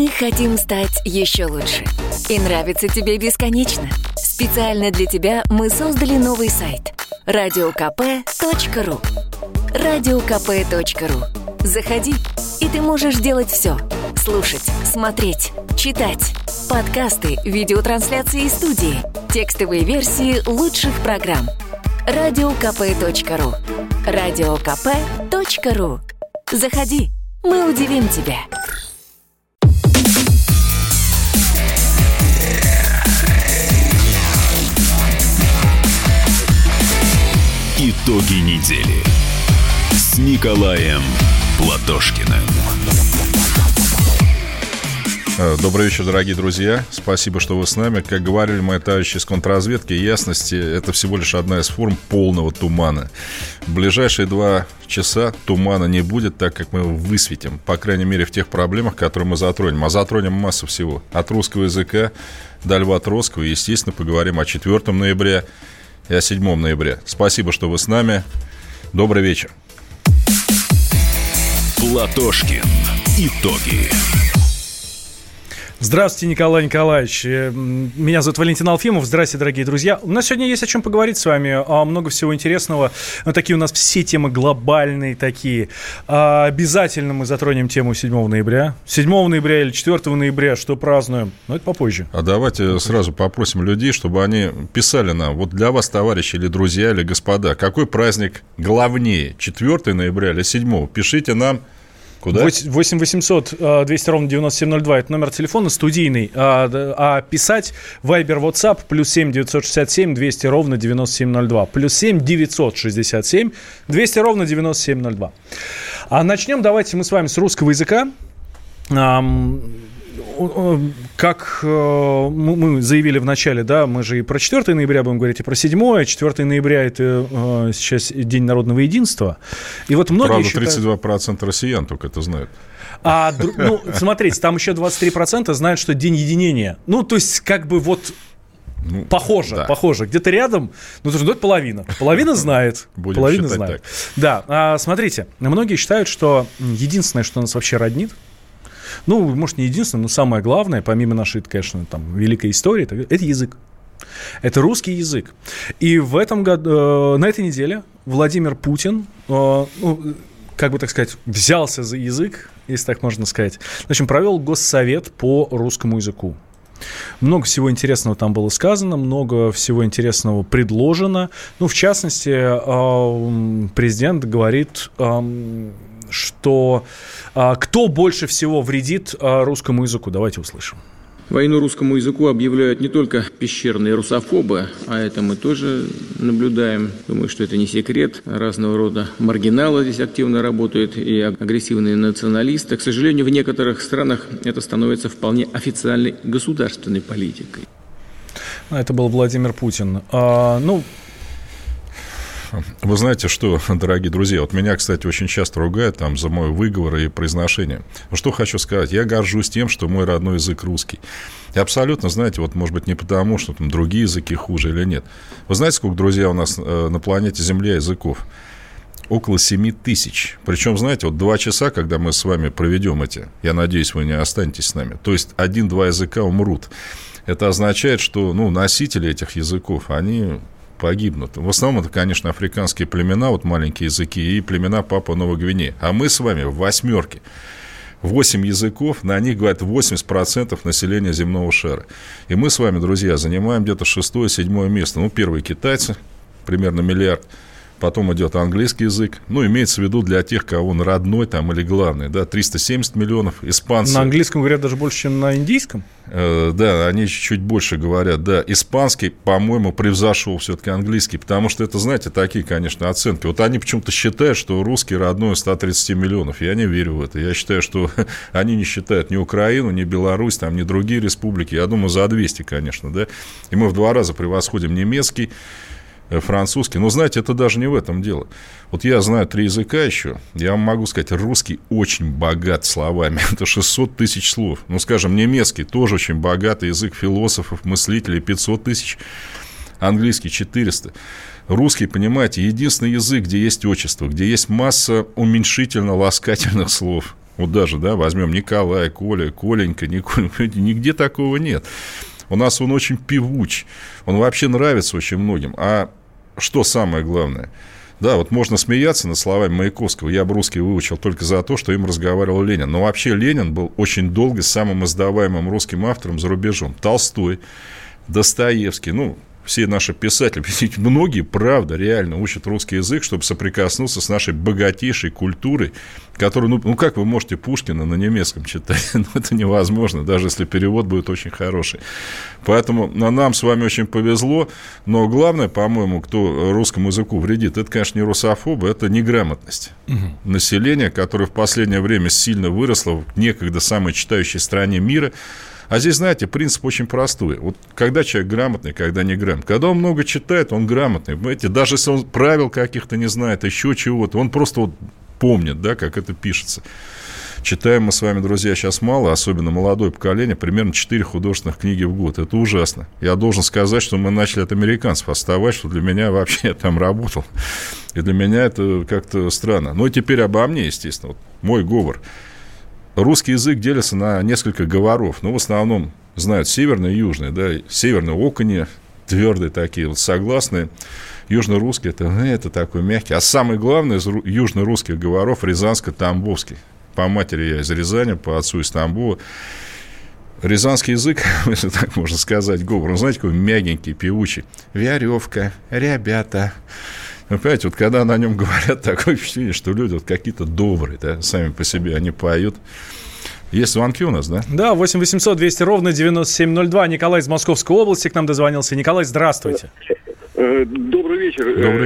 Мы хотим стать еще лучше. И нравится тебе бесконечно. Специально для тебя мы создали новый сайт radiokp.ru. radiokp.ru. Заходи, и ты можешь делать все. Слушать, смотреть, читать. Подкасты, видеотрансляции из студии, текстовые версии лучших программ. radiokp.ru. radiokp.ru. Заходи, мы удивим тебя. Итоги недели с Николаем Платошкиным. Добрый вечер, дорогие друзья. Спасибо, что вы с нами. Как говорили мои товарищи из контрразведки, ясности – это всего лишь одна из форм полного тумана. В ближайшие 2 часа тумана не будет, так как мы его высветим. По крайней мере, в тех проблемах, которые мы затронем. А затронем массу всего. От русского языка до Льва Троцкого. И, естественно, поговорим о 4 ноября и о 7 ноября. Спасибо, что вы с нами. Добрый вечер. Платошкин. Итоги. Здравствуйте, Николай Николаевич. Меня зовут Валентин Алфимов. Здравствуйте, дорогие друзья. У нас сегодня есть о чем поговорить с вами. Много всего интересного. Такие у нас все темы глобальные такие. Обязательно мы затронем тему 7 ноября. 7 ноября или 4 ноября, что празднуем. Но это попозже. А давайте сразу попросим людей, чтобы они писали нам. Вот для вас, товарищи, или друзья, или господа, какой праздник главнее? 4 ноября или 7? Пишите нам. Куда? 8 800 200 ровно 9702. Это номер телефона студийный. А писать Viber, WhatsApp +7 967 200 ровно 9702. +7 967 200 ровно 9702. А начнем давайте мы с вами с русского языка. Как мы заявили в начале, да, мы же и про 4 ноября будем говорить, и про 7. 4 ноября – это сейчас День народного единства. И вот многие Правда, считают... 32% россиян только это знают. Смотрите, там еще 23% знают, что День единения. Ну, то есть, как бы вот... Похоже, да. Похоже. Где-то рядом, это половина. Половина знает. Половина знает. Так. Да, смотрите, многие считают, что единственное, что нас вообще роднит, может, не единственное, но самое главное, помимо нашей, конечно, великой истории, это язык. Это русский язык. И в этом году, на этой неделе Владимир Путин, взялся за язык, если так можно сказать. В общем, провел госсовет по русскому языку. Много всего интересного там было сказано, много всего интересного предложено. В частности, президент говорит... что кто больше всего вредит русскому языку. Давайте услышим. Войну русскому языку объявляют не только пещерные русофобы, а это мы тоже наблюдаем. Думаю, что это не секрет. Разного рода маргиналы здесь активно работают и агрессивные националисты. К сожалению, в некоторых странах это становится вполне официальной государственной политикой. Это был Владимир Путин. Вы знаете что, дорогие друзья, вот меня, кстати, очень часто ругают за мой выговор и произношение. Что хочу сказать, я горжусь тем, что мой родной язык русский. И абсолютно, знаете, может быть, не потому, что другие языки хуже или нет. Вы знаете, сколько, друзья, у нас на планете Земля языков? Около 7 тысяч. Причем, знаете, 2 часа, когда мы с вами проведем я надеюсь, вы не останетесь с нами, то есть 1-2 языка умрут. Это означает, что носители этих языков, они... погибнут. В основном это, конечно, африканские племена, маленькие языки, и племена Папуа Новой Гвинеи. А мы с вами в 8. 8 языков, на них говорят 80% населения земного шара. И мы с вами, друзья, занимаем где-то 6-7 место. Первые китайцы, примерно 1 миллиард. Потом идет английский язык. Имеется в виду для тех, кого он родной или главный. 370 миллионов. Испанцы. На английском говорят даже больше, чем на индийском? Да, они чуть больше говорят. Да, испанский, по-моему, превзошел все-таки английский. Потому что это, знаете, такие, конечно, оценки. Они почему-то считают, что русский родной 130 миллионов. Я не верю в это. Я считаю, что они не считают ни Украину, ни Беларусь, ни другие республики. Я думаю, за 200, конечно. Да? И мы в 2 раза превосходим немецкий, французский. Но, знаете, это даже не в этом дело. Я знаю 3 языка еще. Я вам могу сказать, русский очень богат словами. Это 600 тысяч слов. Скажем, немецкий тоже очень богатый язык философов, мыслителей, 500 тысяч. Английский 400. Русский, понимаете, единственный язык, где есть отчество, где есть масса уменьшительно-ласкательных слов. Вот даже, да, возьмем Николай, Коля, Коленька, нигде такого нет. У нас он очень певуч, он вообще нравится очень многим. А что самое главное? Да, вот можно смеяться над словами Маяковского. Я бы русский выучил только за то, что им разговаривал Ленин. Но вообще Ленин был очень долго самым издаваемым русским автором за рубежом. Толстой, Достоевский, все наши писатели, многие, правда, реально учат русский язык, чтобы соприкоснуться с нашей богатейшей культурой, которую, как вы можете Пушкина на немецком читать? Это невозможно, даже если перевод будет очень хороший. Поэтому нам с вами очень повезло, но главное, по-моему, кто русскому языку вредит, это, конечно, не русофобы, это неграмотность населения, которое в последнее время сильно выросло в некогда самой читающей стране мира. А здесь, знаете, принцип очень простой. Вот когда человек грамотный, когда не грамотный. Когда он много читает, он грамотный. Понимаете, даже если он правил каких-то не знает, еще чего-то, он просто помнит, да, как это пишется. Читаем мы с вами, друзья, сейчас мало, особенно молодое поколение, примерно 4 художественных книги в год. Это ужасно. Я должен сказать, что мы начали от американцев отставать, что для меня вообще я там работал. И для меня это как-то странно. Ну и теперь обо мне, естественно. Вот мой говор. Русский язык делится на несколько говоров. В основном знают северный и южный. Да? Северный окони, твердые такие, вот согласные. Южно-русский это такой мягкий. А самый главный из южно-русских говоров рязанско-тамбовский. По матери я из Рязани, по отцу из Тамбова. Рязанский язык, если так можно сказать, говор, знаете, какой мягенький, певучий. Веревка, ребята. Вы понимаете, вот когда на нем говорят, такое впечатление, что люди вот какие-то добрые, да, сами по себе, они поют. Есть звонки у нас, да? Да, 8 800 200 ровно 9702. Николай из Московской области к нам дозвонился. Николай, здравствуйте. Добрый вечер,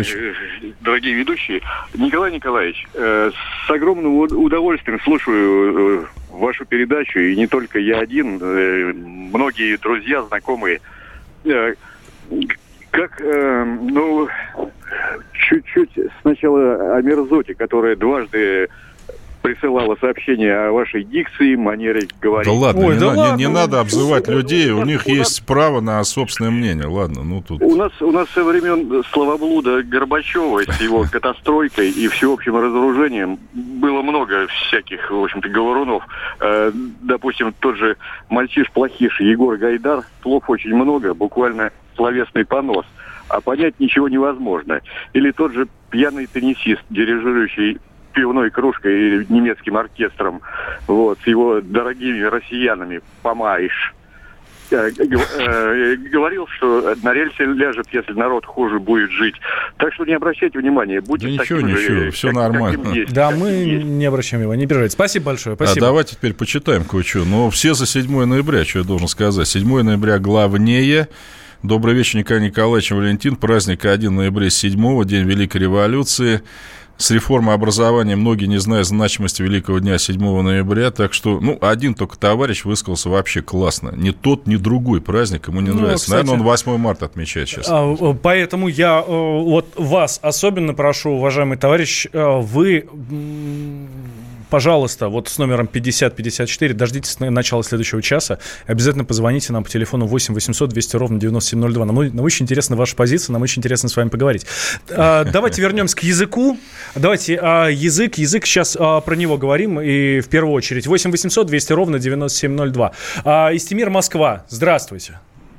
дорогие ведущие. Николай Николаевич, с огромным удовольствием слушаю вашу передачу, и не только я один, многие друзья, знакомые. Чуть-чуть сначала о мерзоте, которая дважды присылала сообщение о вашей дикции, манере говорить. Да ладно, не надо обзывать людей, у них есть право на собственное мнение. Ладно, тут... У нас со времен словоблуда Горбачева с его катастройкой и всеобщим разоружением было много всяких, в общем-то, говорунов. Допустим, тот же мальчиш-плохиш Егор Гайдар, слов очень много, буквально словесный понос, а понять ничего невозможно. Или тот же пьяный теннисист, дирижирующий пивной кружкой и немецким оркестром, с его дорогими россиянами, Помаиш, говорил, что на рельсы ляжет, если народ хуже будет жить. Так что не обращайте внимания, будьте таким же, все нормально. Есть, не обращаем его, не переживайте. Спасибо большое. Спасибо. А давайте теперь почитаем кое-что. Но все за 7 ноября, что я должен сказать. 7 ноября главнее. Добрый вечер, Николай Николаевич, Валентин. Праздник 1 ноября 7-го, День Великой Революции. С реформой образования многие не знают значимости Великого дня 7 ноября. Так что, один только товарищ высказался вообще классно. Ни тот, ни другой праздник ему не нравится. Кстати, наверное, он 8 марта отмечает сейчас. Поэтому я вас особенно прошу, уважаемый товарищ, вы... Пожалуйста, с номером 5054 дождитесь начала следующего часа. Обязательно позвоните нам по телефону 8 800 200 ровно 9702. Нам очень интересна ваша позиция, нам очень интересно с вами поговорить. Давайте вернемся к языку. Давайте язык сейчас про него говорим. И в первую очередь 8 800 200 ровно 9702. Истемир, Москва. Здравствуйте.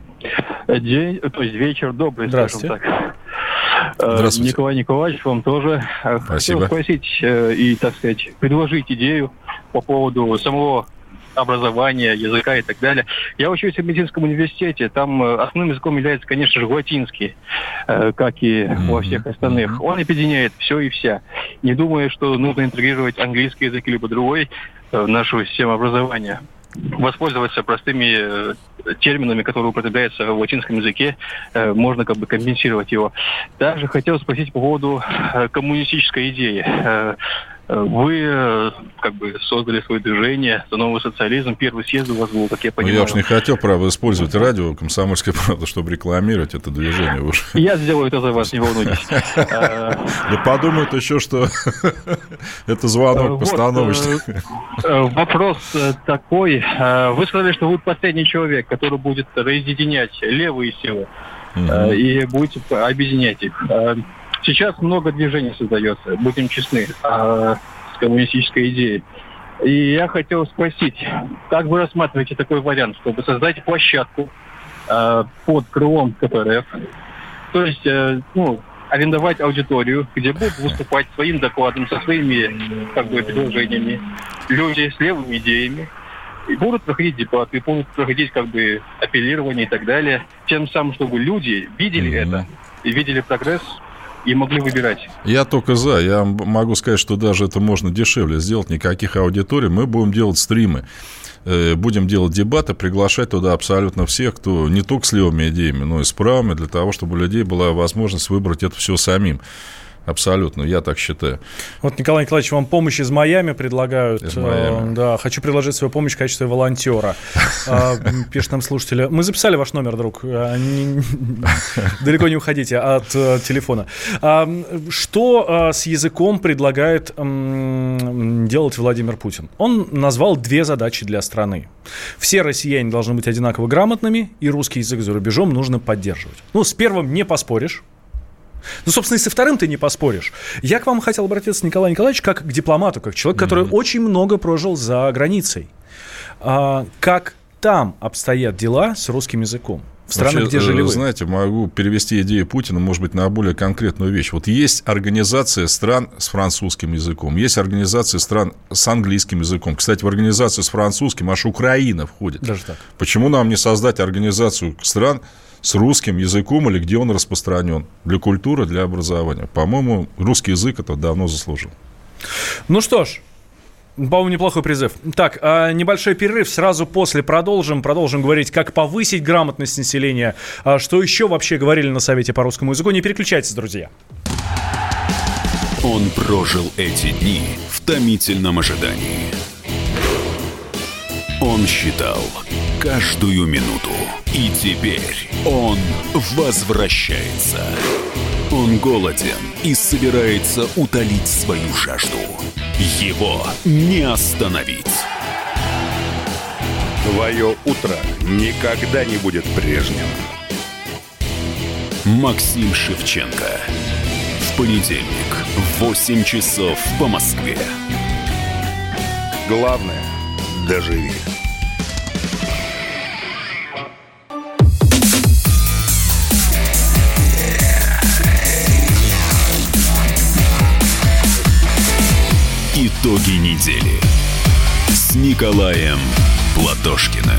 Вечер добрый, скажем так. Здравствуйте. Николай Николаевич, вам тоже. Спасибо. Хотел спросить и, так сказать, предложить идею по поводу самого образования, языка и так далее. Я учусь в медицинском университете. Там основным языком является, конечно же, латинский, как и во всех остальных. Он объединяет все и вся. Не думаю, что нужно интегрировать английский язык либо другой в нашу систему образования. Воспользоваться простыми терминами, которые употребляются в латинском языке, можно компенсировать его. Также хотел спросить по поводу коммунистической идеи. Вы создали свое движение за новый социализм. Первый съезд у вас был, как я понимаю. Я уж не хотел, правда, использовать радио «Комсомольская правда», чтобы рекламировать это движение. Я сделаю это за вас, не волнуйтесь. Да подумают еще, что это звонок постановочный. Вопрос такой. Вы сказали, что вы последний человек, который будет разъединять левые силы и будете объединять их. Сейчас много движений создается, будем честны, с коммунистической идеей. И я хотел спросить, как вы рассматриваете такой вариант, чтобы создать площадку под крылом КПРФ, то есть, арендовать аудиторию, где будут выступать своим докладом, со своими, предложениями, люди с левыми идеями, и будут проходить дебаты, будут проходить, апеллирование и так далее, тем самым, чтобы люди видели это и видели прогресс, и могли выбирать. Я только за. Я могу сказать, что даже это можно дешевле сделать. Никаких аудиторий. Мы будем делать стримы. Будем делать дебаты, приглашать туда абсолютно всех, кто не только с левыми идеями, но и с правыми, для того, чтобы у людей была возможность выбрать это все самим. Абсолютно, я так считаю. Вот, Николай Николаевич, вам помощь из Майами предлагают. Из Майами. Да, хочу предложить свою помощь в качестве волонтера. Пишет нам слушатели. Мы записали ваш номер, друг. Далеко не уходите от телефона. Что с языком предлагает делать Владимир Путин? Он назвал 2 задачи для страны. Все россияне должны быть одинаково грамотными, и русский язык за рубежом нужно поддерживать. С первым не поспоришь. Собственно, и со вторым ты не поспоришь. Я к вам хотел обратиться, Николай Николаевич, как к дипломату, как человек, который очень много прожил за границей. Как там обстоят дела с русским языком? В странах, где жили вы? Знаете, могу перевести идею Путина, может быть, на более конкретную вещь. Вот есть организация стран с французским языком, есть организация стран с английским языком. Кстати, в организацию с французским аж Украина входит. Даже так. Почему нам не создать организацию стран с русским языком или где он распространен? Для культуры, для образования. По-моему, русский язык это давно заслужил. Ну что ж, по-моему, неплохой призыв. Так, небольшой перерыв. Сразу после продолжим говорить, как повысить грамотность населения. Что еще вообще говорили на Совете по русскому языку. Не переключайтесь, друзья. Он прожил эти дни в томительном ожидании. Он считал каждую минуту. И теперь он возвращается. Он голоден и собирается утолить свою жажду. Его не остановить. Твое утро никогда не будет прежним. Максим Шевченко. В понедельник в 8 часов по Москве. Главное – доживи. Итоги недели с Николаем Платошкиным.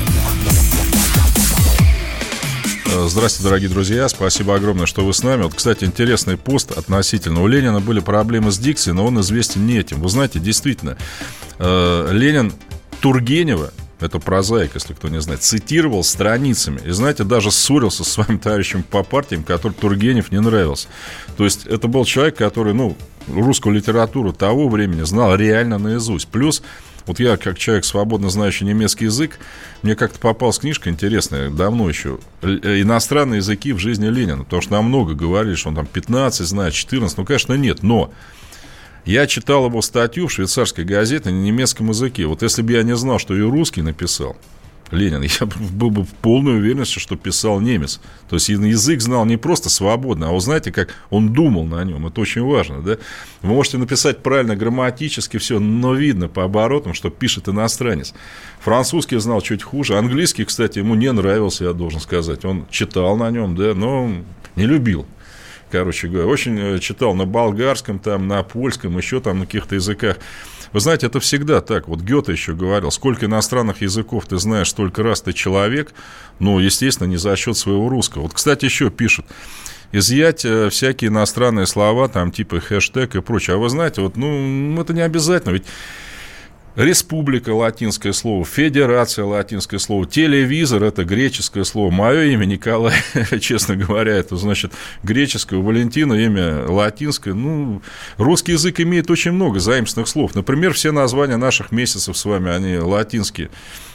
Здравствуйте, дорогие друзья. Спасибо огромное, что вы с нами. Вот, кстати, интересный пост относительно. У Ленина были проблемы с дикцией, но он известен не этим. Вы знаете, действительно, Ленин Тургенева, это прозаик, если кто не знает, цитировал страницами. И, знаете, даже ссорился со своим товарищем по партиям, который Тургенев не нравился. То есть это был человек, который, русскую литературу того времени знал реально наизусть. Плюс, вот я, как человек, свободно знающий немецкий язык, мне как-то попалась книжка интересная, давно еще, «Иностранные языки в жизни Ленина». Потому что нам много говорили, что он там 15 знает, 14. Конечно, нет, но я читал его статью в швейцарской газете на немецком языке. Вот если бы я не знал, что ее русский написал Ленин, я был бы в полной уверенности, что писал немец. То есть язык знал не просто свободно, а вы знаете, как он думал на нем. Это очень важно, да? Вы можете написать правильно грамматически все, но видно по оборотам, что пишет иностранец. Французский знал чуть хуже. Английский, кстати, ему не нравился, я должен сказать. Он читал на нем, да, но не любил. Короче говоря, очень читал на болгарском, там, на польском, еще там на каких-то языках. Вы знаете, это всегда так. Вот Гёте еще говорил, сколько иностранных языков ты знаешь, столько раз ты человек, но, естественно, не за счет своего русского. Вот, кстати, еще пишут, изъять всякие иностранные слова, там, типа хэштег и прочее. А вы знаете, вот, это не обязательно, ведь республика – латинское слово, федерация – латинское слово, телевизор – это греческое слово. Мое имя Николай, честно говоря, это значит греческое, у Валентина имя латинское. Русский язык имеет очень много заимственных слов. Например, все названия наших месяцев с вами, они латинские.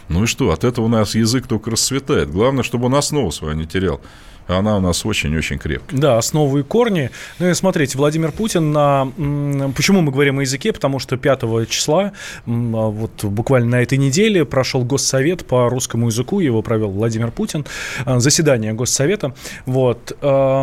Ну и что, от этого у нас язык только расцветает. Главное, чтобы он основу свою не терял. Она у нас очень-очень крепкая. Да, основы и корни. Ну и смотрите, Владимир Путин почему мы говорим о языке? Потому что 5 числа, вот буквально на этой неделе, прошел Госсовет по русскому языку, его провел Владимир Путин, заседание Госсовета. Вот.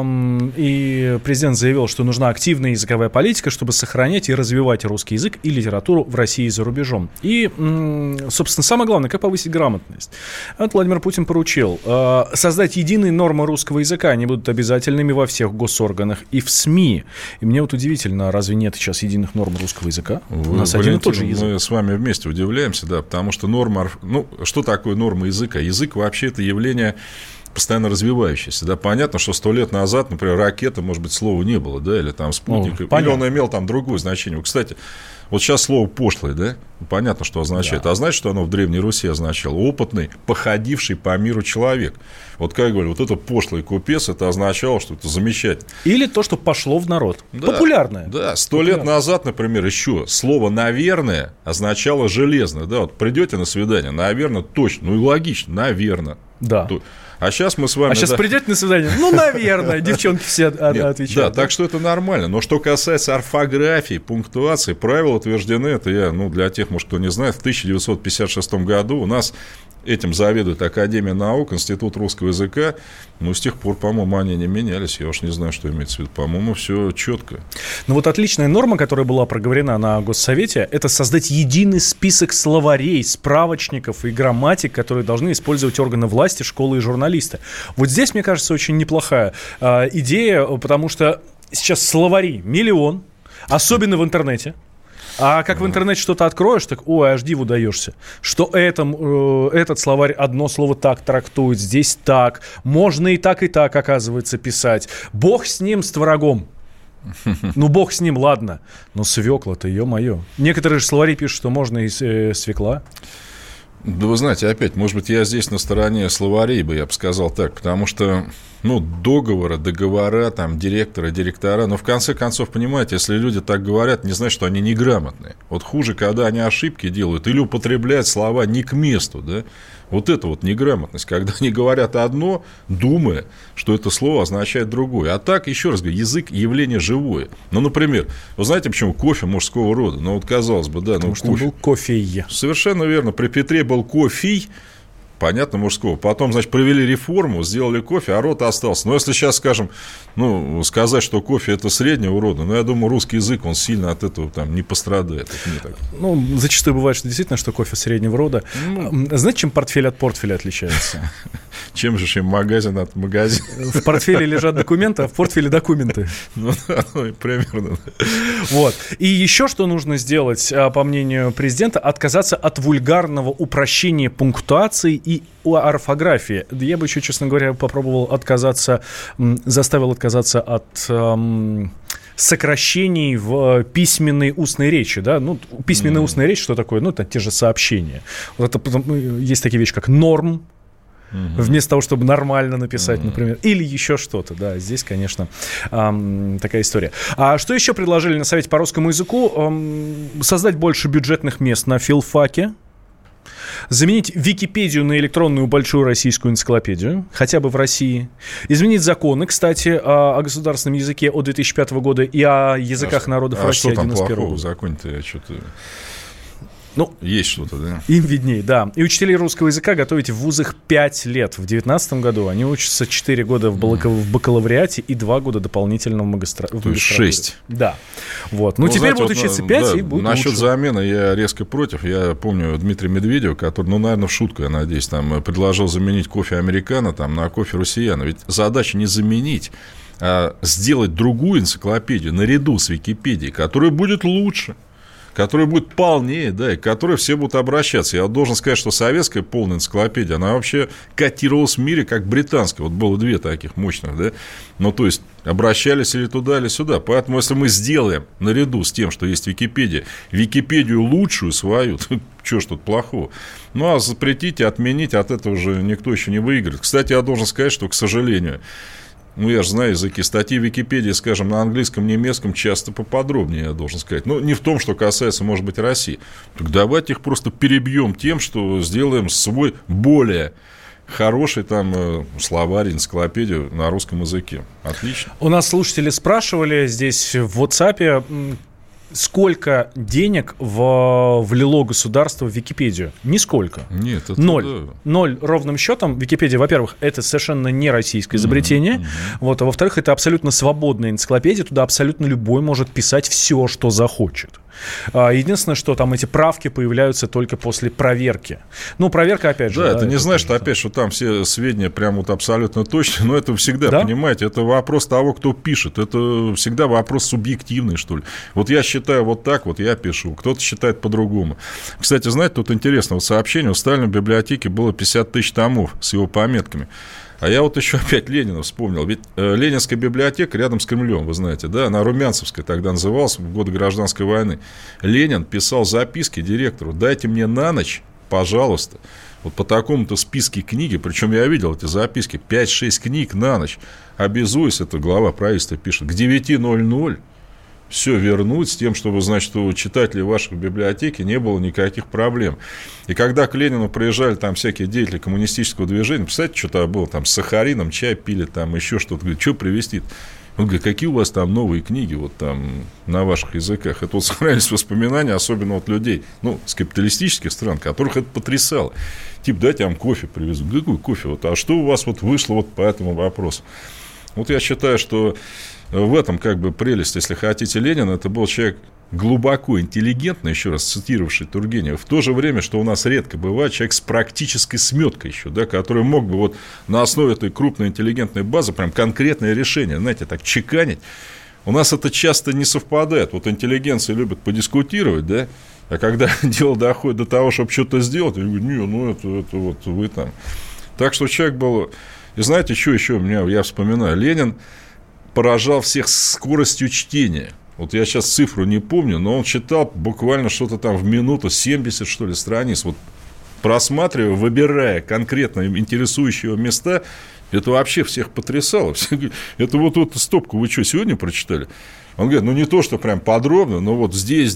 И президент заявил, что нужна активная языковая политика, чтобы сохранять и развивать русский язык и литературу в России и за рубежом. И, собственно, самое главное, как повысить грамотность. Вот Владимир Путин поручил создать единые нормы русского языка, они будут обязательными во всех госорганах и в СМИ. И мне вот удивительно, разве нет сейчас единых норм русского языка? У нас один и тот же язык. Мы с вами вместе удивляемся, да, потому что норма... Ну, что такое норма языка? Язык вообще это явление постоянно развивающееся. Да, понятно, что 100 лет назад, например, ракета, может быть, слова не было, да, или там спутник. Или он имел там другое значение. Кстати, вот сейчас слово «пошлый», да, понятно, что означает. Да. А значит, что оно в Древней Руси означало опытный, походивший по миру человек. Вот как я говорю, вот это пошлый купец, это означало, что это замечательно. Или то, что пошло в народ. Да, популярное. Да, 100 лет назад, например, еще слово «наверное» означало «железно». Да, вот придете на свидание, наверное, точно, ну и логично, наверное. Да. А сейчас мы с вами... А сейчас придете на свидание? Ну, наверное, девчонки все отвечают. Да, так что это нормально. Но что касается орфографии, пунктуации, правила утверждены, это я, для тех, может, кто не знает, в 1956 году у нас этим заведует Академия наук, Институт русского языка. Но с тех пор, по-моему, они не менялись. Я уж не знаю, что имеется в виду. По-моему, все четко. Ну вот отличная норма, которая была проговорена на Госсовете, это создать единый список словарей, справочников и грамматик, которые должны использовать органы власти, школы и журналисты. Вот здесь, мне кажется, очень неплохая идея, потому что сейчас словарей миллион, особенно в интернете. А как в интернете что-то откроешь, так, аж диву даешься, что этот словарь одно слово так трактует, здесь так, можно и так, оказывается, писать. Бог с ним, с творогом. Ну, бог с ним, ладно, но свекла-то, ё-моё. Некоторые же словари пишут, что можно и свекла. Да вы знаете, опять, может быть, я здесь на стороне словарей бы, я бы сказал так, потому что, договора, там, директора, но в конце концов, понимаете, если люди так говорят, не значит, что они неграмотные. Вот хуже, когда они ошибки делают или употребляют слова не к месту, да. Вот это вот неграмотность, когда они говорят одно, думая, что это слово означает другое. А так, еще раз говорю, язык – явление живое. Ну, например, вы знаете, почему кофе мужского рода? Ну, вот казалось бы, да. Потому что он был кофей. Совершенно верно. При Петре был кофей, понятно, мужского. Потом, значит, провели реформу, сделали кофе, а род остался. Но если сейчас, скажем, сказать, что кофе – это среднего рода, я думаю, русский язык, он сильно от этого там не пострадает. Зачастую бывает, что действительно, что кофе среднего рода. Знаете, чем портфель от портфеля отличается? Чем же магазин от магазина? В портфеле лежат документы, а в портфеле документы. Примерно. Вот. И еще что нужно сделать, по мнению президента, отказаться от вульгарного упрощения пунктуации и орфографии. Я бы еще, честно говоря, заставил отказаться от сокращений в письменной устной речи. Да? Письменная устная речь, что такое? Это те же сообщения. Есть такие вещи, как норм, вместо того, чтобы нормально написать, например, или еще что-то. Да, здесь, конечно, такая история. А что еще предложили на Совете по русскому языку? Создать больше бюджетных мест на филфаке. Заменить Википедию на электронную большую российскую энциклопедию, хотя бы в России. Изменить законы, кстати, о государственном языке от 2005 года и о языках народов России 2011 года. А что там плохого в законе-то? Я что-то... есть что-то, да? Им видней, да. И учителей русского языка готовить в вузах 5 лет. В 2019 году они учатся 4 года в бакалавриате и 2 года дополнительно в магистратуре. То есть 6. Да. Вот. Теперь будут учиться 5 и будут насчет лучше. замены я резко против. Я помню Дмитрия Медведева, который, наверное, в шутку, я надеюсь, там предложил заменить кофе американо на кофе россияна. Ведь задача не заменить, а сделать другую энциклопедию наряду с Википедией, которая будет лучше, которая будет полнее, да, и к которой все будут обращаться. Я должен сказать, что советская полная энциклопедия, она вообще котировалась в мире как британская. Вот было 2 таких мощных, да. То есть, обращались или туда, или сюда. Поэтому, если мы сделаем наряду с тем, что есть Википедия, Википедию лучшую свою, что ж тут плохого? А запретить и отменить, от этого же никто еще не выиграет. Кстати, я должен сказать, что, к сожалению, Ну, я же знаю языки. Статьи в Википедии, скажем, на английском, немецком часто поподробнее, я должен сказать. Но не в том, что касается, может быть, России. Так давайте их просто перебьем тем, что сделаем свой более хороший там словарь, энциклопедию на русском языке. Отлично. У нас слушатели спрашивали здесь в WhatsApp, сколько денег влило государство в Википедию? Нисколько. Нет, это ноль. Да. Ноль ровным счетом. Википедия, во-первых, это совершенно не российское изобретение. Вот, а во-вторых, это абсолютно свободная энциклопедия. Туда абсолютно любой может писать все, что захочет. Единственное, что там эти правки появляются только после проверки. Ну, проверка, опять же. Да, это не значит, опять, что там все сведения прям вот абсолютно точно, но это всегда, да? Понимаете, это вопрос того, кто пишет. Это всегда вопрос субъективный, что ли. Вот я считаю вот так, вот я пишу. Кто-то считает по-другому. Кстати, знаете, тут интересно, вот сообщение, у Сталина в библиотеке было 50 тысяч томов с его пометками. А я вот еще опять Ленина вспомнил. Ведь Ленинская библиотека рядом с Кремлем, вы знаете, да? Она Румянцевская тогда называлась, в годы Гражданской войны. Ленин писал записки директору: дайте мне на ночь, пожалуйста, вот по такому-то списке книги, причем я видел эти записки, 5-6 книг на ночь, обязуюсь, это глава правительства пишет, к 9:00 все вернуть с тем, чтобы, значит, у читателей вашей библиотеки не было никаких проблем. И когда к Ленину приезжали там всякие деятели коммунистического движения, представляете, что там было, там с сахарином чай пили, там еще что-то, говорит, что привезти? Он говорит, какие у вас там новые книги вот там на ваших языках? Это вот сохранились воспоминания, особенно от людей, ну, с капиталистических стран, которых это потрясало. Типа, дайте я вам кофе привезу. Какой кофе? Вот, а что у вас вот вышло вот по этому вопросу? Вот я считаю, что в этом как бы прелесть, если хотите, Ленина. Это был человек глубоко интеллигентный, еще раз цитировавший Тургенева. В то же время, что у нас редко бывает, человек с практической сметкой еще, да, который мог бы вот на основе этой крупной интеллигентной базы прям конкретное решение, знаете, так чеканить. У нас это часто не совпадает. Вот интеллигенция любит подискутировать, да, а когда дело доходит до того, чтобы что-то сделать, я говорю, не, ну это вот вы там. Так что человек был... И знаете, что еще я вспоминаю? Ленин поражал всех скоростью чтения. Вот я сейчас цифру не помню, но он читал буквально что-то там в минуту, 70, что ли, страниц. Вот просматривая, выбирая конкретно интересующие его места, это вообще всех потрясало. Все говорят, это вот эту стопку вы что, сегодня прочитали? Он говорит, ну не то, что прям подробно, но вот здесь,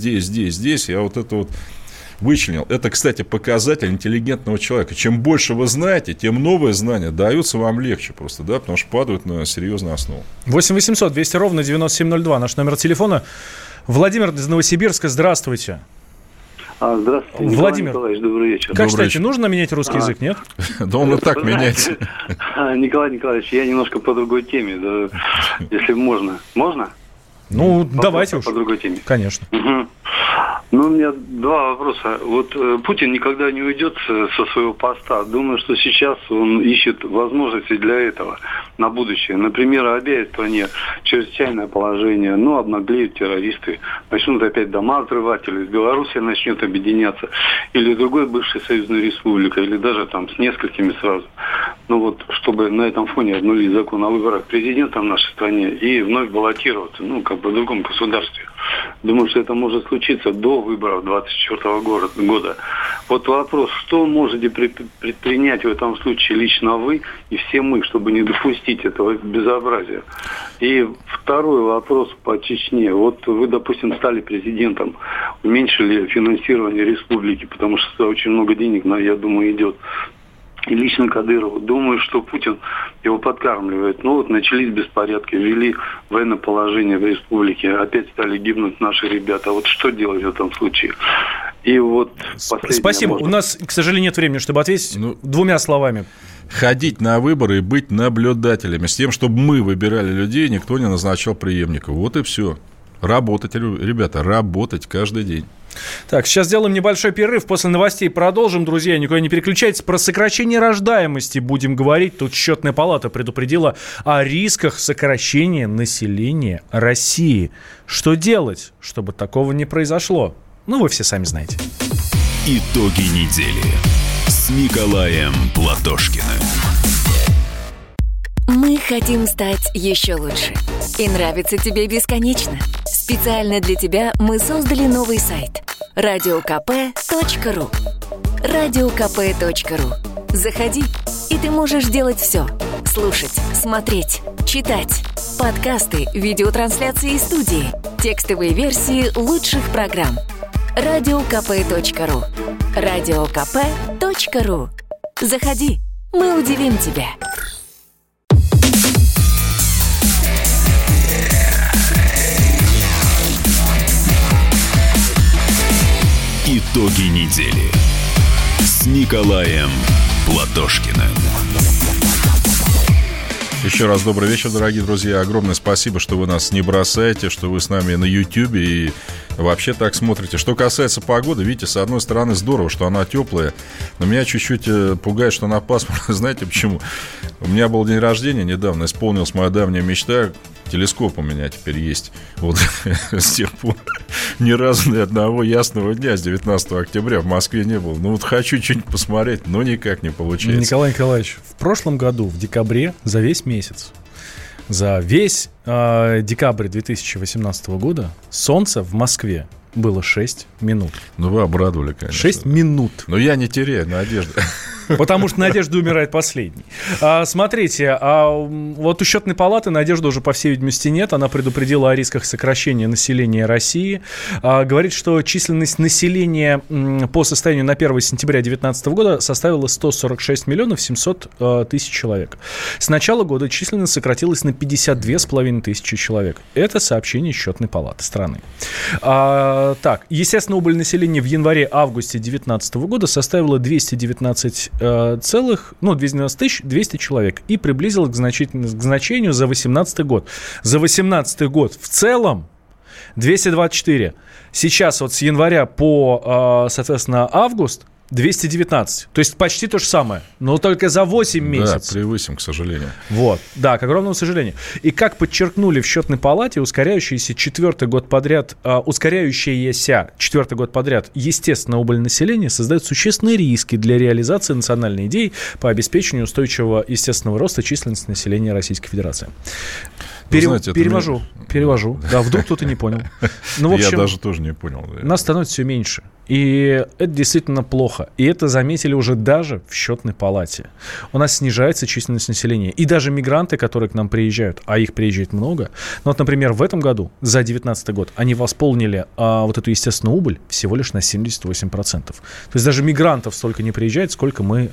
я вот это вот вычленил. Это, кстати, показатель интеллигентного человека. Чем больше вы знаете, тем новые знания даются вам легче просто, да, потому что падают на серьезную основу. 8 800 200 ровно 9702, наш номер телефона. Владимир из Новосибирска, здравствуйте. Здравствуйте, Владимир. Николай Николаевич, добрый вечер. Как считаете, нужно менять русский язык, нет? Да он и так меняется. Николай Николаевич, я немножко по другой теме, если можно. Можно? Ну, давайте уж. По другой теме. Конечно. Ну, у меня два вопроса. Вот Путин никогда не уйдет со своего поста. Думаю, что сейчас он ищет возможности для этого на будущее. Например, объявит в стране чрезвычайное положение, ну, обнаглеют террористы, начнут опять дома взрывать, или с Белоруссией начнет объединяться, или другой бывшей союзной республикой, или даже там с несколькими сразу. Ну вот, чтобы на этом фоне обнулить закон о выборах президента в нашей стране и вновь баллотироваться, ну, как бы в другом государстве. Думаю, что это может случиться до выборов 2024 года. Вот вопрос, что можете предпринять в этом случае лично вы и все мы, чтобы не допустить этого безобразия? И второй вопрос по Чечне. Вот вы, допустим, стали президентом, уменьшили финансирование республики, потому что очень много денег, я думаю, идет. И лично Кадырову. Думаю, что Путин его подкармливает. Ну вот начались беспорядки, ввели военное положение в республике, опять стали гибнуть наши ребята. Вот что делать в этом случае? И вот спасибо. У нас, к сожалению, нет времени, чтобы ответить двумя словами. Ходить на выборы и быть наблюдателями, с тем, чтобы мы выбирали людей, никто не назначал преемников. Вот и все. Работать, ребята, работать каждый день. Так, сейчас сделаем небольшой перерыв. После новостей продолжим, друзья. Никуда не переключайтесь. Про сокращение рождаемости будем говорить. Тут Счетная палата предупредила о рисках сокращения населения России. Что делать, чтобы такого не произошло? Ну, вы все сами знаете. Итоги недели с Николаем Платошкиным. Мы хотим стать еще лучше. И нравится тебе бесконечно. Специально для тебя мы создали новый сайт – radiokp.ru. radiokp.ru. Заходи, и ты можешь делать все – слушать, смотреть, читать. Подкасты, видеотрансляции из студии. Текстовые версии лучших программ. Радиокп.ру. Радиокп.ру. Заходи, мы удивим тебя. Итоги недели с Николаем Платошкиным. Еще раз добрый вечер, дорогие друзья. Огромное спасибо, что вы нас не бросаете, что вы с нами на YouTube и вообще так смотрите. Что касается погоды, видите, с одной стороны здорово, что она теплая, но меня чуть-чуть пугает, что она пасмурная. Знаете почему? У меня был день рождения недавно, исполнилась моя давняя мечта. Телескоп у меня теперь есть. Вот с тех пор ни разу ни одного ясного дня с 19 октября в Москве не было. Ну вот хочу что-нибудь посмотреть, но никак не получается. Николай Николаевич, в прошлом году, в декабре, за весь месяц, за весь декабрь 2018 года солнце в Москве было 6 минут. Ну вы обрадовали, конечно. 6 минут. Но я не теряю надежды. Потому что надежда умирает последней. Смотрите, вот у Счетной палаты надежды уже, по всей видимости, нет. Она предупредила о рисках сокращения населения России. Говорит, что численность населения по состоянию на 1 сентября 2019 года составила 146 миллионов 700 тысяч человек. С начала года численность сократилась на 52,5 тысячи человек. Это сообщение Счетной палаты страны. Так, естественно, убыль населения в январе-августе 2019 года составила 219 тысяч 200 человек и приблизилась к значению за 2018 год. За 2018 год в целом 224. Сейчас вот с января по, соответственно, август 219. То есть почти то же самое, но только за 8 месяцев. Да, превысим, к сожалению. Вот, да, к огромному сожалению. И как подчеркнули в Счетной палате, ускоряющаяся четвертый год подряд естественная убыль населения создает существенные риски для реализации национальной идеи по обеспечению устойчивого естественного роста численности населения Российской Федерации. Перевожу. Да, вдруг кто-то не понял. Ну, в общем, я даже тоже не понял. Да. Нас становится все меньше. И это действительно плохо. И это заметили уже даже в Счетной палате. У нас снижается численность населения. И даже мигранты, которые к нам приезжают, а их приезжает много. Ну, вот, например, в этом году, за 2019 год, они восполнили вот эту естественную убыль всего лишь на 78%. То есть даже мигрантов столько не приезжает, сколько мы,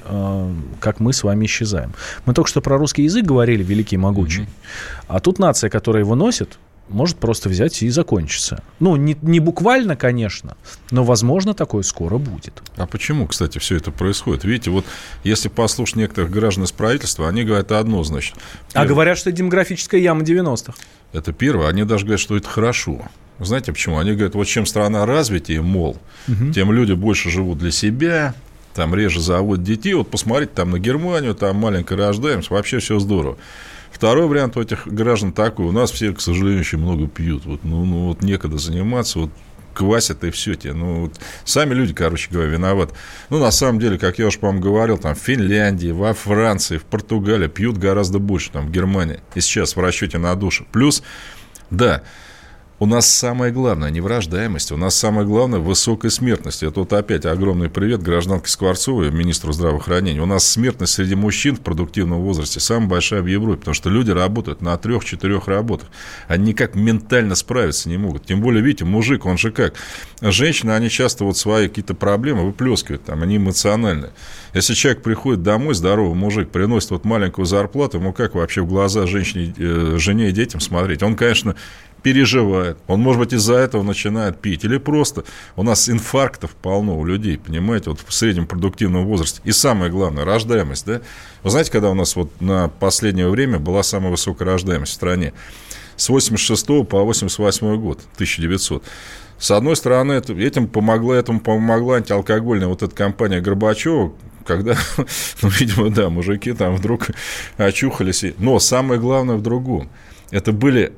как мы с вами исчезаем. Мы только что про русский язык говорили, великий и могучий. А тут нация, которая его носит, может просто взять и закончиться. Ну, не буквально, конечно, но, возможно, такое скоро будет. А почему, кстати, все это происходит? Видите, вот если послушать некоторых граждан из правительства, они говорят одно, значит. А говорят, что это демографическая яма 90-х. Это первое. Они даже говорят, что это хорошо. Знаете почему? Они говорят, вот чем страна развитее, мол, тем люди больше живут для себя, там реже заводят детей. Вот посмотрите там на Германию, там маленькая рождаемость, вообще все здорово. Второй вариант у этих граждан такой. У нас все, к сожалению, очень много пьют. Вот, вот некогда заниматься, вот квасят и все те. Вот, сами люди, короче говоря, виноваты. На самом деле, как я уже, по-моему, говорил, там в Финляндии, во Франции, в Португалии пьют гораздо больше, там в Германии. И сейчас в расчете на душу. Плюс, да, у нас самое главное не в рождаемости, у нас самое главное высокая смертность. Это вот опять огромный привет гражданке Скворцовой, министру здравоохранения. У нас смертность среди мужчин в продуктивном возрасте самая большая в Европе, потому что люди работают на 3-4 работах. Они никак ментально справиться не могут. Тем более, видите, мужик, он же как? Женщины, они часто вот свои какие-то проблемы выплескивают, там, они эмоциональны. Если человек приходит домой, здоровый мужик, приносит вот маленькую зарплату, ему как вообще в глаза жене и детям смотреть? Он, конечно, переживает. Он, может быть, из-за этого начинает пить. Или просто у нас инфарктов полно у людей, понимаете, вот в среднем продуктивном возрасте. И самое главное, рождаемость, да? Вы знаете, когда у нас вот на последнее время была самая высокая рождаемость в стране? С 86 по 88 год, 1900. С одной стороны, этому помогла антиалкогольная вот эта кампания Горбачева, когда, видимо, да, мужики там вдруг очухались. Но самое главное в другом. Это были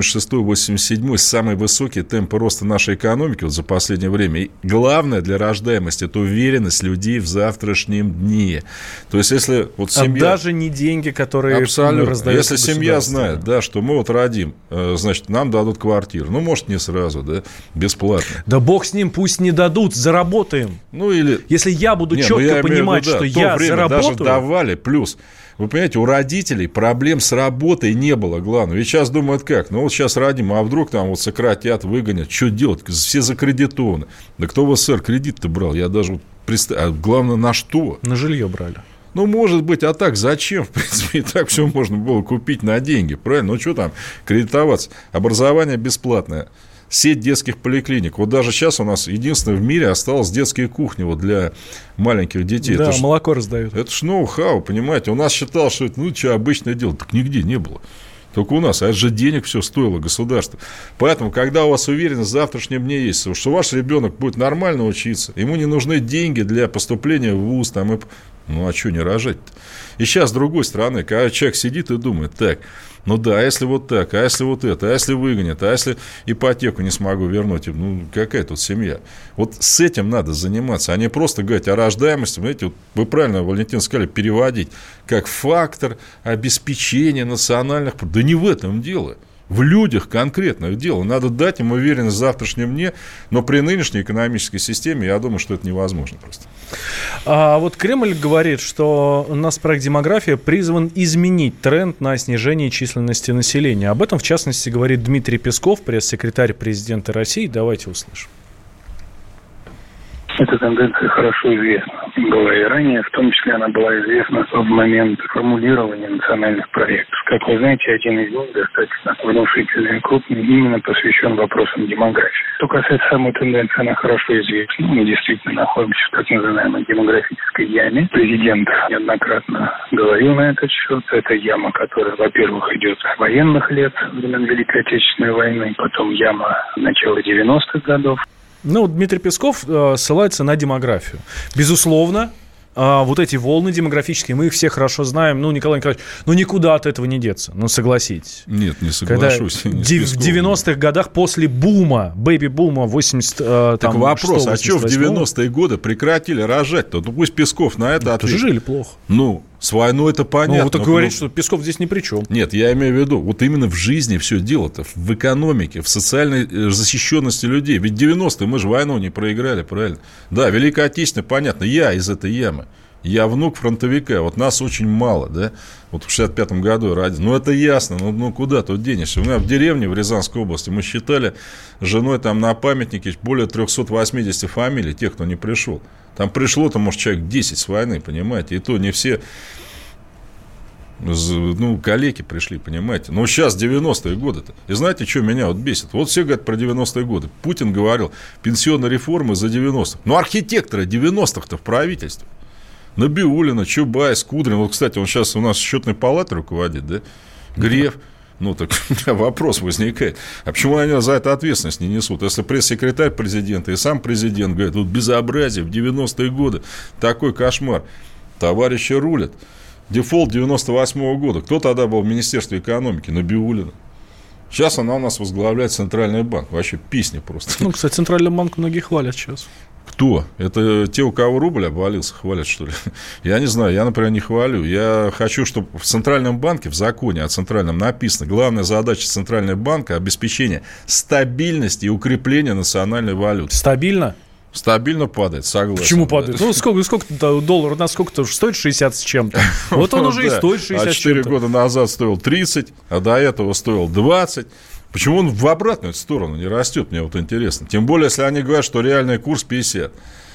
86-87 самые высокие темпы роста нашей экономики вот за последнее время. И главное для рождаемости – это уверенность людей в завтрашнем дне. То есть, если вот семья... даже не деньги, которые раздаются. Если семья знает, да, что мы вот родим, значит, нам дадут квартиру. Может, не сразу, да, бесплатно. Да бог с ним, пусть не дадут, заработаем. Или... Если я буду четко понимать, что я заработаю... Даже давали, плюс... Вы понимаете, у родителей проблем с работой не было, главное. Ведь сейчас думают как? Ну, вот сейчас родим, а вдруг там вот сократят, выгонят. Что делать? Все закредитованы. Да кто в СССР кредит-то брал? Я даже представляю. А главное, на что? На жилье брали. Ну, может быть, а так зачем? В принципе, и так все можно было купить на деньги, правильно? Ну, что там кредитоваться? Образование бесплатное. Сеть детских поликлиник. Вот даже сейчас у нас единственное в мире осталось детские кухни вот для маленьких детей. Да, молоко раздают. Это ж ноу-хау, понимаете. У нас считал, что это, обычное дело. Так нигде не было. Только у нас. А это же денег все стоило государство. Поэтому, когда у вас уверенность в завтрашнем дне есть, что ваш ребенок будет нормально учиться, ему не нужны деньги для поступления в вуз, там, ну, а что не рожать-то? И сейчас, с другой стороны, когда человек сидит и думает, так, ну да, а если вот так, а если вот это, а если выгонят, а если ипотеку не смогу вернуть, ну, какая тут семья? Вот с этим надо заниматься, а не просто говорить о рождаемости. Знаете, вот вы правильно, Валентин, сказали, переводить как фактор обеспечения национальных... Да не в этом дело. В людях конкретных дело. Надо дать им уверенность в завтрашнем дне, но при нынешней экономической системе, я думаю, что это невозможно просто. А вот Кремль говорит, что у нас проект «Демография» призван изменить тренд на снижение численности населения. Об этом, в частности, говорит Дмитрий Песков, пресс-секретарь президента России. Давайте услышим. Эта тенденция хорошо известна. Была и ранее, в том числе она была известна в момент формулирования национальных проектов. Как вы знаете, один из них достаточно внушительный и крупный, именно посвящен вопросам демографии. Что касается самой тенденции, она хорошо известна. Мы действительно находимся в так называемой демографической яме. Президент неоднократно говорил на этот счет. Это яма, которая, во-первых, идет с военных лет, времен Великой Отечественной войны, потом яма начала 90-х годов. Ну, Дмитрий Песков ссылается на демографию. Безусловно, вот эти волны демографические, мы их все хорошо знаем. Ну, Николай Николаевич, никуда от этого не деться. Ну, согласитесь. Нет, не соглашусь. Когда в 90-х годах после бума, бэби-бума 80... Так вопрос, а что в 90-е годы прекратили рожать-то? Ну, пусть Песков на это ответит. Тоже жили плохо. Ну, с войной это понятно. Ну, вот так говорит, что Песков здесь ни при чем. Нет, я имею в виду, вот именно в жизни все дело-то, в экономике, в социальной защищенности людей. Ведь 90-е мы же войну не проиграли, правильно? Да, Великая Отечественная, понятно, я из этой ямы. Я внук фронтовика, вот нас очень мало, да, вот в 65-м году я родился. Ну, это ясно, ну куда тут денешься? У меня в деревне в Рязанской области мы считали женой там на памятнике более 380 фамилий, тех, кто не пришел. Там пришло-то, может, человек 10 с войны, понимаете, и то не все, калеки пришли, понимаете. Но сейчас 90-е годы-то. И знаете, что меня вот бесит? Вот все говорят про 90-е годы. Путин говорил, пенсионные реформы за 90-х. Ну, архитекторы 90-х-то в правительстве. Набиуллина, Чубайс, Кудрин. Вот, кстати, он сейчас у нас счетной палатой руководит, да? Греф. Ну, так у меня вопрос возникает. А почему они за это ответственность не несут? Если пресс-секретарь президента и сам президент говорят, вот безобразие в 90-е годы, такой кошмар. Товарищи рулят. Дефолт 98-го года. Кто тогда был в Министерстве экономики? Набиуллина. Сейчас она у нас возглавляет Центральный банк. Вообще песня просто. Ну, кстати, Центральный банк многие хвалят сейчас. Кто? Это те, у кого рубль обвалился, хвалят, что ли? Я не знаю, я, например, не хвалю. Я хочу, чтобы в Центральном банке, в законе о Центральном написано, главная задача Центрального банка – обеспечение стабильности и укрепления национальной валюты. Стабильно? Стабильно падает, согласен. Почему падает? Да. Ну, сколько доллар у нас сколько-то уже стоит? 60 с чем-то. Вот он уже и стоит 60 с чем-то. А 4 года назад стоил 30, а до этого стоил 20. Почему он в обратную сторону не растет, мне вот интересно. Тем более, если они говорят, что реальный курс 50.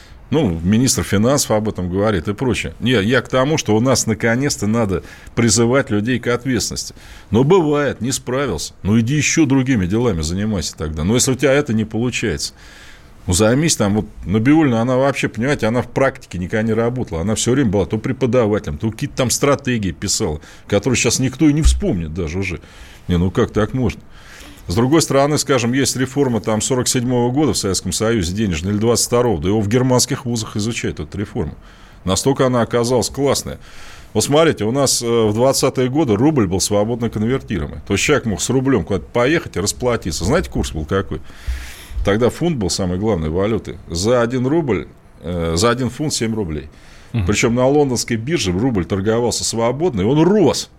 Ну, министр финансов об этом говорит и прочее. Нет, я к тому, что у нас наконец-то надо призывать людей к ответственности. Но бывает, не справился. Ну, иди еще другими делами занимайся тогда. Но если у тебя это не получается, ну, займись там, вот Набиуллина, она вообще, понимаете, она в практике никогда не работала. Она все время была то преподавателем, то какие-то там стратегии писала, которые сейчас никто и не вспомнит даже уже. Не, ну как так можно? С другой стороны, скажем, есть реформа там 47-го года в Советском Союзе денежная, или 22-го, да его в германских вузах изучают, эту реформу. Настолько она оказалась классная. Вот смотрите, у нас в 20-е годы рубль был свободно конвертируемый. То есть человек мог с рублем куда-то поехать и расплатиться. Знаете, курс был какой? Тогда фунт был самой главной валютой. За 1 рубль, за 1 фунт 7 рублей. Причем на лондонской бирже рубль торговался свободно, и он рос.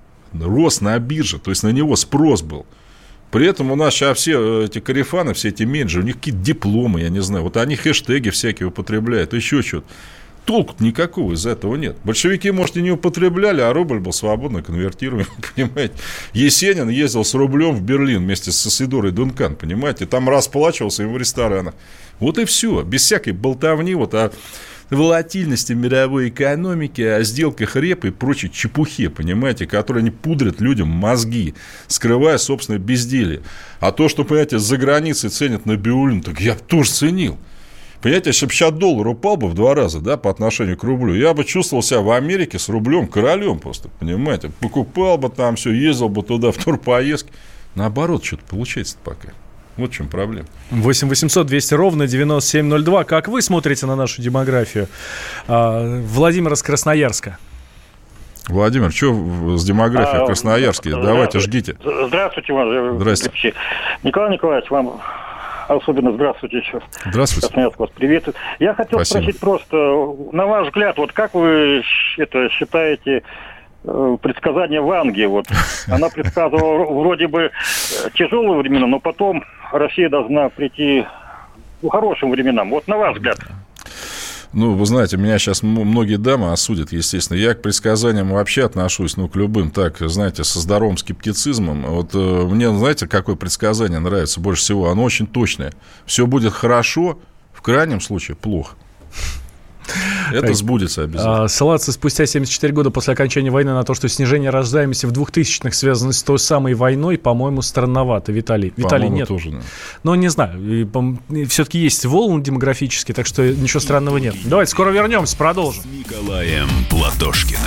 Рос на бирже, то есть на него спрос был. При этом у нас сейчас все эти корефаны, все эти менеджеры, у них какие-то дипломы, я не знаю. Вот они хэштеги всякие употребляют, еще что-то. толку никакого из этого нет. Большевики, может, и не употребляли, а рубль был свободно конвертируем, понимаете. Есенин ездил с рублем в Берлин вместе с Исидорой Дункан, понимаете, там расплачивался им в ресторанах. Вот и все, без всякой болтовни вот о волатильности мировой экономики, о сделках репы и прочей чепухе, понимаете, которые они пудрят людям мозги, скрывая собственное безделье. А то, что, понимаете, за границей ценят Набиуллину, так я бы тоже ценил. Понимаете, если бы сейчас доллар упал бы в 2 раза, да, по отношению к рублю, я бы чувствовал себя в Америке с рублем королем просто, понимаете. Покупал бы там все, ездил бы туда в турпоездки. Наоборот, что-то получается пока. Вот в чем проблема. 8 800 200 ровно 9702. Как вы смотрите на нашу демографию? Владимир из Красноярска. Владимир, что с демографией в Красноярске? Давайте, ждите. Здравствуйте, вам. Здравствуйте. Николай Николаевич, вам особенно здравствуйте еще. Здравствуйте. Красноярск вас приветствует. Я хотел спросить просто, на ваш взгляд, вот как вы считаете предсказание Ванги? Вот она предсказывала вроде бы тяжелые времена, но потом Россия должна прийти к хорошим временам. Вот на ваш взгляд. Ну, вы знаете, меня сейчас многие дамы осудят, естественно. Я к предсказаниям вообще отношусь, к любым, так, знаете, со здоровым скептицизмом. Вот мне, знаете, какое предсказание нравится больше всего? Оно очень точное. Все будет хорошо, в крайнем случае плохо. Это сбудется обязательно. Ссылаться спустя 74 года после окончания войны на то, что снижение рождаемости в 2000-х связано с той самой войной, по-моему, странновато, Виталий. Виталий, нет. Тоже, да. Но не знаю. Все-таки есть волны демографические, так что ничего странного нет. Давайте скоро вернемся, продолжим. С Николаем Платошкиным.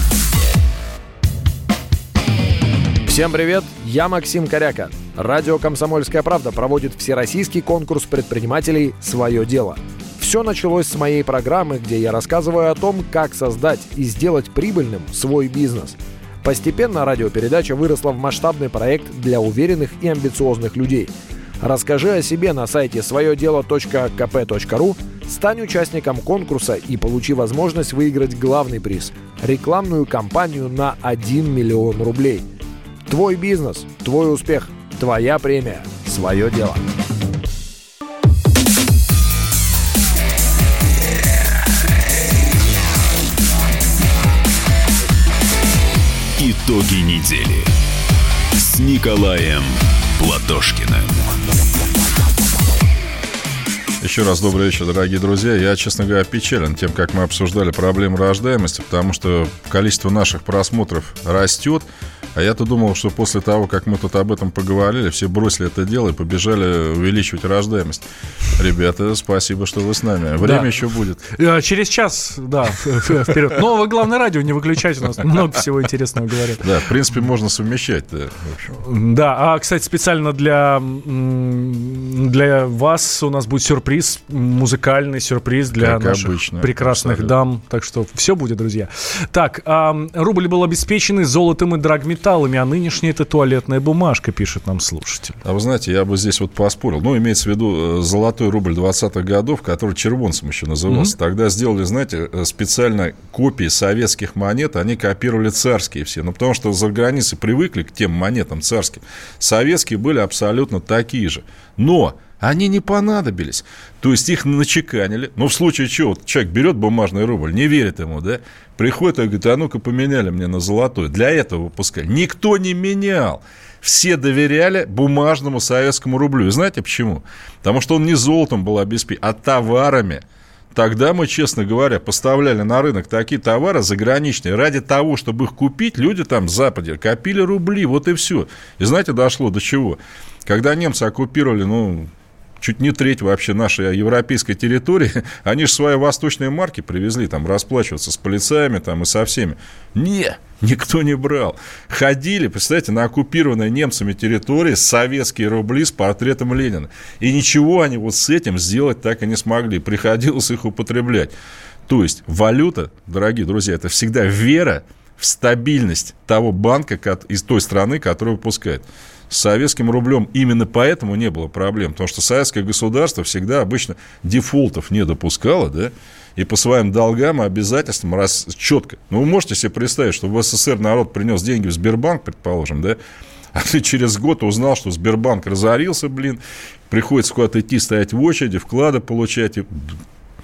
Всем привет, я Максим Коряка. Радио «Комсомольская правда» проводит всероссийский конкурс предпринимателей «Свое дело». Все началось с моей программы, где я рассказываю о том, как создать и сделать прибыльным свой бизнес. Постепенно радиопередача выросла в масштабный проект для уверенных и амбициозных людей. Расскажи о себе на сайте своедело.kp.ru, стань участником конкурса и получи возможность выиграть главный приз – рекламную кампанию на 1 миллион рублей. Твой бизнес, твой успех, твоя премия, свое дело. Итоги недели с Николаем Платошкиным. Еще раз добрый вечер, дорогие друзья. Я, честно говоря, опечален тем, как мы обсуждали проблему рождаемости, потому что количество наших просмотров растет. А я-то думал, что после того, как мы тут об этом поговорили, все бросили это дело и побежали увеличивать рождаемость. Ребята, спасибо, что вы с нами. Время еще будет. Через час, да, вперед. Но вы, главное, радио не выключайте, у нас много всего интересного говорят. Да, в принципе, можно совмещать. Да, в общем. Да, кстати, специально для вас у нас будет сюрприз, музыкальный сюрприз для как наших обычно, прекрасных дам. Так что все будет, друзья. Так, рубль был обеспечен золотом и драгметаллами, а нынешняя это туалетная бумажка, пишет нам слушатель. А вы знаете, я бы здесь вот поспорил. Ну, имеется в виду золотой рубль 20-х годов, который червонцем еще назывался. Тогда сделали, знаете, специально копии советских монет, они копировали царские все. Ну, потому что за границей привыкли к тем монетам царским. Советские были абсолютно такие же. Но они не понадобились. То есть их начеканили. Но в случае чего, вот человек берет бумажный рубль, не верит ему, да? Приходит и говорит, а ну-ка поменяли мне на золотой. Для этого выпускали. Никто не менял. Все доверяли бумажному советскому рублю. И знаете почему? Потому что он не золотом был обеспечен, а товарами. Тогда мы, честно говоря, поставляли на рынок такие товары заграничные. Ради того, чтобы их купить, люди там в Западе копили рубли. Вот и все. И знаете, дошло до чего? Когда немцы оккупировали, чуть не треть вообще нашей европейской территории, они же свои восточные марки привезли, там, расплачиваться с полицаями там, и со всеми. Никто не брал. Ходили, представляете, на оккупированной немцами территории советские рубли с портретом Ленина. И ничего они вот с этим сделать так и не смогли. Приходилось их употреблять. То есть валюта, дорогие друзья, это всегда вера в стабильность того банка из той страны, которая выпускает. С советским рублем именно поэтому не было проблем, потому что советское государство всегда обычно дефолтов не допускало, да, и по своим долгам и обязательствам четко. Вы можете себе представить, что в СССР народ принес деньги в Сбербанк, предположим, да, а ты через год узнал, что Сбербанк разорился, приходится куда-то идти, стоять в очереди, вклады получать.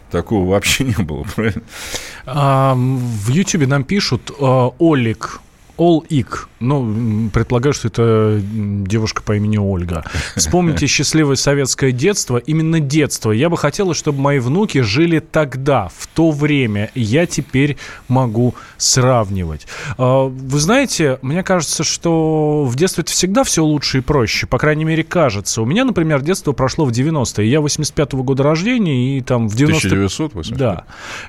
Такого вообще не было, правильно? В Ютьюбе нам пишут Олик. All-Ик. Ну, предполагаю, что это девушка по имени Ольга. Вспомните счастливое советское детство. Именно детство. Я бы хотела, чтобы мои внуки жили тогда, в то время. Я теперь могу сравнивать. Вы знаете, мне кажется, что в детстве это всегда все лучше и проще. По крайней мере, кажется. У меня, например, детство прошло в 90-е. Я 85-го года рождения, и там в 1985? Да.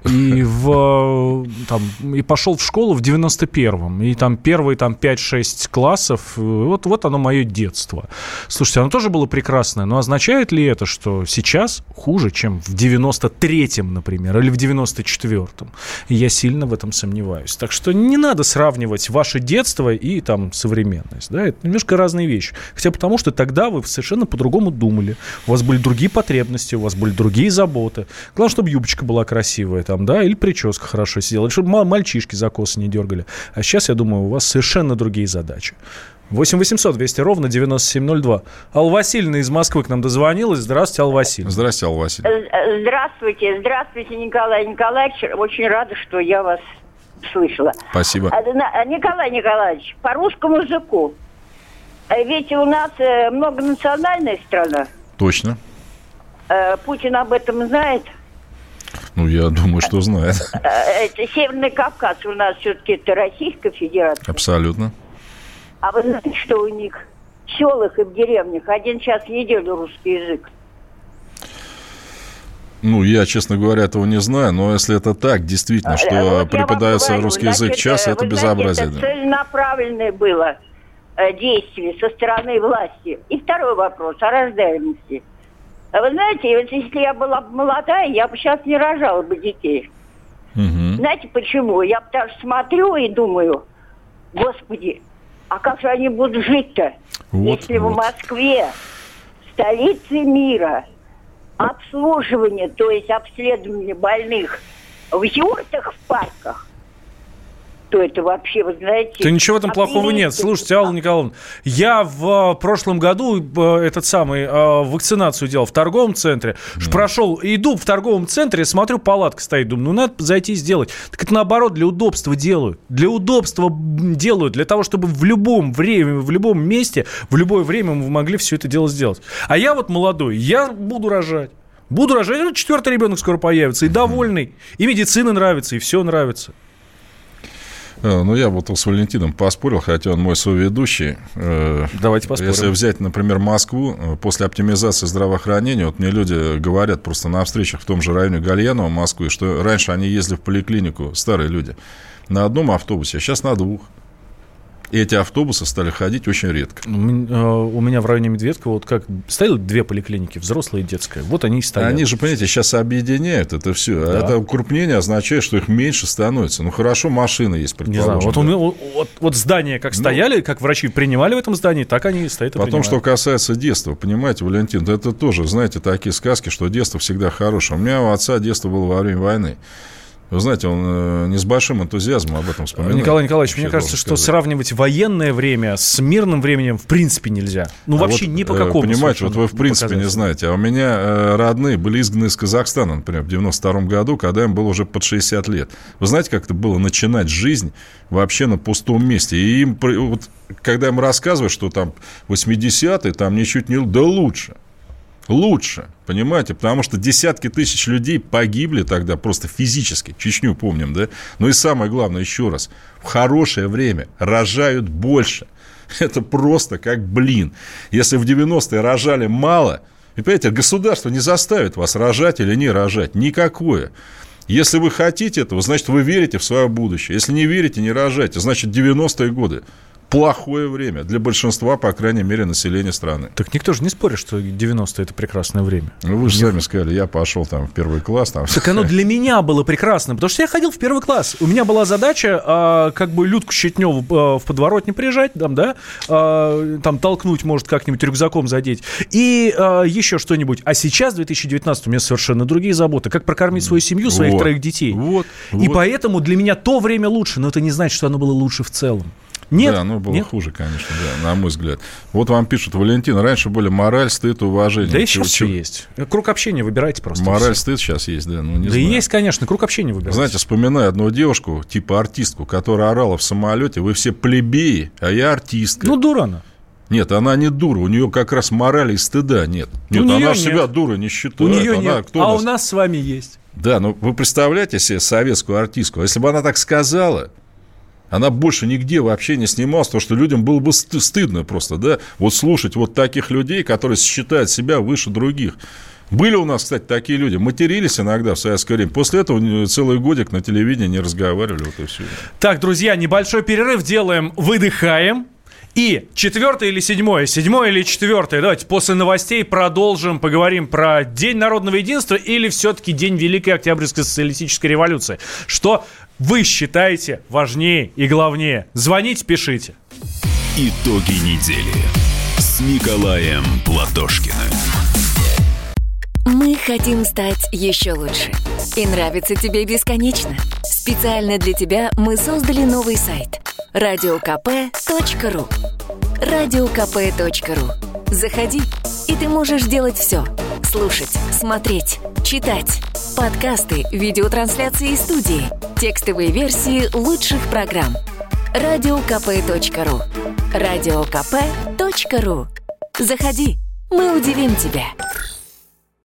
И пошел в школу в 91-м. И там первые 5-6 классов, вот оно мое детство. Слушайте, оно тоже было прекрасное, но означает ли это, что сейчас хуже, чем в 93-м, например, или в 94-м? Я сильно в этом сомневаюсь. Так что не надо сравнивать ваше детство и современность. Да? Это немножко разные вещи. Хотя потому, что тогда вы совершенно по-другому думали. У вас были другие потребности, у вас были другие заботы. Главное, чтобы юбочка была красивая, или прическа хорошо сидела, или чтобы мальчишки за косы не дергали. А сейчас, я думаю, у вас совершенно другие задачи. 8 800 200 ровно 9702. Алла Васильевна из Москвы к нам дозвонилась. Здравствуйте, Алла Васильевна. Здравствуйте, Алла Васильевна. Здравствуйте, Николай Николаевич. Очень рада, что я вас слышала. Спасибо. Николай Николаевич, по русскому языку. Ведь у нас многонациональная страна. Точно. Путин об этом знает? Я думаю, что знает. Северный Кавказ у нас все-таки это Российская Федерация. Абсолютно. А вы знаете, что у них в селах и в деревнях 1 час в неделю русский язык? Я, честно говоря, этого не знаю, но если это так, действительно, что преподается русский язык час, это безобразие. Это целенаправленное было действие со стороны власти. И второй вопрос о рождаемости. Вы знаете, если я была бы молодая, я бы сейчас не рожала бы детей. Угу. Знаете почему? Я потому что смотрю и думаю, господи, а как же они будут жить-то? Если в Москве, столице мира, обслуживание, то есть обследование больных в юртах, в парках, то это вообще, вы знаете... Да ничего в этом плохого нет. Слушайте, Алла Николаевна, я в прошлом году вакцинацию делал в торговом центре. Иду в торговом центре, смотрю, палатка стоит, думаю, надо зайти и сделать. Так это наоборот, для удобства делают. Для удобства делают, для того, чтобы в любом времени, в любом месте, в любое время мы могли все это дело сделать. А я молодой, я буду рожать. 4-й ребенок скоро появится, и довольный. И медицина нравится, и все нравится. Я с Валентином поспорил, хотя он мой соведущий. Давайте поспорим. Если взять, например, Москву, после оптимизации здравоохранения, мне люди говорят просто на встречах в том же районе Гальянова, Москвы, что раньше они ездили в поликлинику, старые люди, на одном автобусе, а сейчас на 2. И эти автобусы стали ходить очень редко. У меня в районе Медведкова стояли 2 поликлиники, взрослая и детская. Вот они и стоят. Они же, понимаете, сейчас объединяют это все. Да. Это укрупнение означает, что их меньше становится. хорошо, машины есть, предположим. Не знаю, вот здания как стояли, как врачи принимали в этом здании, так они и стоят и принимают. Потом, что касается детства, понимаете, Валентин, это тоже, знаете, такие сказки, что детство всегда хорошее. У меня у отца детство было во время войны. Вы знаете, он не с большим энтузиазмом об этом вспоминает. Николай Николаевич, мне кажется, что сравнивать военное время с мирным временем в принципе нельзя. Вообще ни по какому. Понимаете, вы в принципе не знаете. А у меня родные были изгнаны из Казахстана, например, в 92 году, когда им было уже под 60 лет. Вы знаете, как это было начинать жизнь вообще на пустом месте? И им, когда им рассказывают, что там 80-е, там ничуть не... Да лучше. Лучше, понимаете, потому что десятки тысяч людей погибли тогда просто физически, Чечню помним, да? И самое главное, еще раз, в хорошее время рожают больше. Это просто как блин. Если в 90-е рожали мало, и, понимаете, государство не заставит вас рожать или не рожать, никакое. Если вы хотите этого, значит, вы верите в свое будущее. Если не верите, не рожайте, значит, 90-е годы. Плохое время для большинства, по крайней мере, населения страны. Так никто же не спорит, что 90-е – это прекрасное время. Вы же сами сказали, я пошел в 1 класс. Так оно для меня было прекрасно, потому что я ходил в 1 класс. У меня была задача Людку Щетневу в подворотне прижать, толкнуть, может, как-нибудь рюкзаком задеть. И еще что-нибудь. А сейчас, в 2019 у меня совершенно другие заботы. Как прокормить свою семью, своих 3 детей. И поэтому для меня то время лучше, но это не значит, что оно было лучше в целом. Нет. Да, было нет. хуже, конечно, да, на мой взгляд. Вот вам пишут, Валентин, раньше были мораль, стыд, уважение. Да и сейчас все есть. Круг общения выбирайте просто. Мораль, стыд сейчас есть, да, не да знаю. есть, конечно, круг общения выбирайте. Знаете, вспоминаю одну девушку, типа артистку, которая орала в самолете, вы все плебеи, а я артистка. Дура она. Нет, она не дура, у нее как раз морали и стыда нет. Нет, она себя дура не считает. У нее нет, у нас с вами есть. Да, вы представляете себе советскую артистку, если бы она так сказала... Она больше нигде вообще не снималась, потому что людям было бы стыдно просто, да, вот слушать вот таких людей, которые считают себя выше других. Были у нас, кстати, такие люди, матерились иногда в советское время. После этого целый годик на телевидении не разговаривали, вот и все. Так, друзья, небольшой перерыв делаем, выдыхаем. И 4 или 7, 7 или 4, давайте после новостей продолжим, поговорим про День народного единства или все-таки День Великой Октябрьской социалистической революции. Что вы считаете важнее и главнее? Звоните, пишите. Итоги недели с Николаем Платошкиным. Мы хотим стать еще лучше. И нравится тебе бесконечно. Специально для тебя мы создали новый сайт radiokp.ru. radiokp.ru. Заходи, и ты можешь делать все. Слушать, смотреть, читать. Подкасты, видеотрансляции из студии, текстовые версии лучших программ. radiokp.ru. radiokp.ru. Заходи, мы удивим тебя.